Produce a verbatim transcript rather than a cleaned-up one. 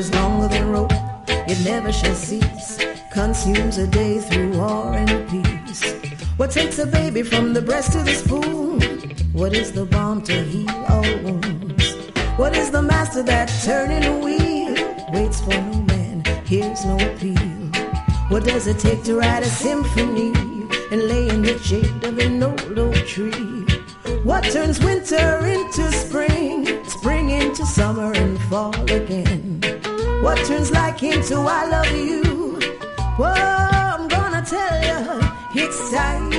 is longer than rope, it never shall cease. Consumes a day through war and peace. What takes a baby from the breast to the spoon? What is the balm to heal all wounds? What is the master that turning a wheel waits for no man, hears no appeal? What does it take to write a symphony and lay in the shade of an old oak tree? What turns winter into spring, spring into summer and fall again? What turns like into I love you? Whoa, I'm gonna tell you, it's time.